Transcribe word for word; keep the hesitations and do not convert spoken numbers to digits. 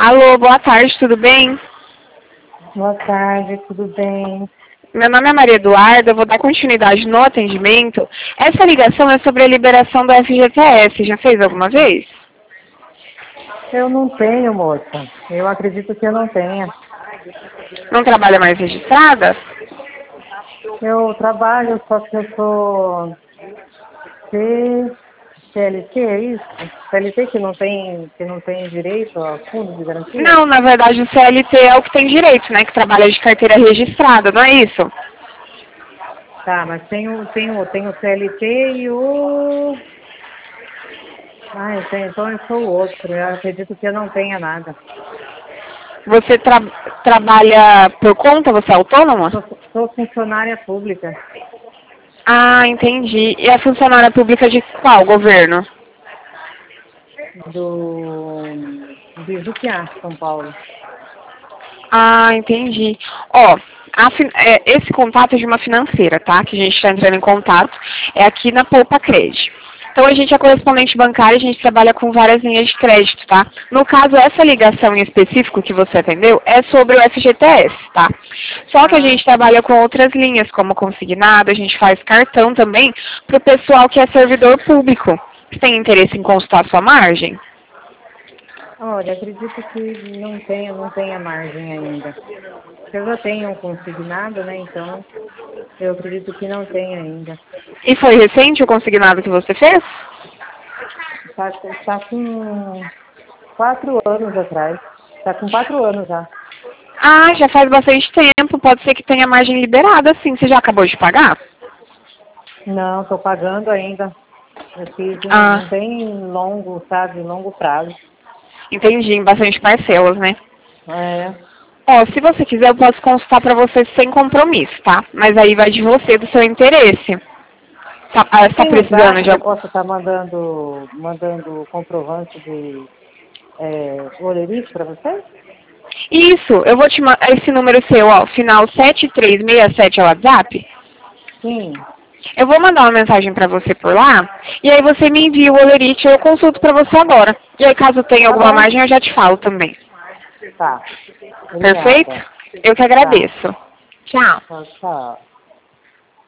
Alô, boa tarde, tudo bem? Boa tarde, tudo bem? Meu nome é Maria Eduarda, eu vou dar continuidade no atendimento. Essa ligação é sobre a liberação do F G T S. Já fez alguma vez? Eu não tenho, moça. Eu acredito que eu não tenha. Não trabalha mais registrada? Eu trabalho, só que eu sou C- CLT, é isso? C L T que não tem, que não tem direito ao fundo de garantia? Não, na verdade o C L T é o que tem direito, né? Que trabalha de carteira registrada, não é isso? Tá, mas tem o, tem o, tem o C L T e o... Ah, eu tenho, então eu sou o outro. Eu acredito que eu não tenha nada. Você tra trabalha por conta? Você é autônoma? Sou, sou funcionária pública Ah, entendi. E é funcionária pública de qual governo? do... de Juquiá, São Paulo. Ah, entendi. Ó, a fin- é, esse contato é de uma financeira, tá? Que a gente está entrando em contato. É aqui na Poupa Cred. Então a gente é correspondente bancário, a gente trabalha com várias linhas de crédito, tá? No caso, essa ligação em específico que você atendeu é sobre o F G T S, tá? Só que a Ah, gente trabalha com outras linhas, como consignado, a gente faz cartão também para o pessoal que é servidor público. Você tem interesse em consultar a sua margem? olha, acredito que não tenha, não tenha margem ainda. Eu já tenho um consignado, né? Então, eu acredito que não tem ainda. E foi recente o consignado que você fez? Está tá com quatro anos atrás. Está com quatro anos já. Ah, já faz bastante tempo. Pode ser que tenha margem liberada, sim. Você já acabou de pagar? Não, estou pagando ainda. Eu fiz um, Ah, não tem longo, sabe, longo prazo. entendi. Em bastante parcelas, né? É. Ó, se você quiser, eu posso consultar pra você sem compromisso, tá? Mas aí vai de você, do seu interesse. Tá, ah, você tá Tem um precisando zap de que eu algum... posso estar mandando, mandando comprovante de é, olerite para você? Isso, eu vou te mandar esse número seu, ó, final sete três seis sete é o WhatsApp. Sim. Eu vou mandar uma mensagem pra você por lá, e aí você me envia o olerite e eu consulto pra você agora. E aí, caso tenha Tá alguma bom. margem, eu já te falo também. Tá. Perfeito? Obrigada. Eu que Tá. agradeço. Tchau. Tchau, tchau.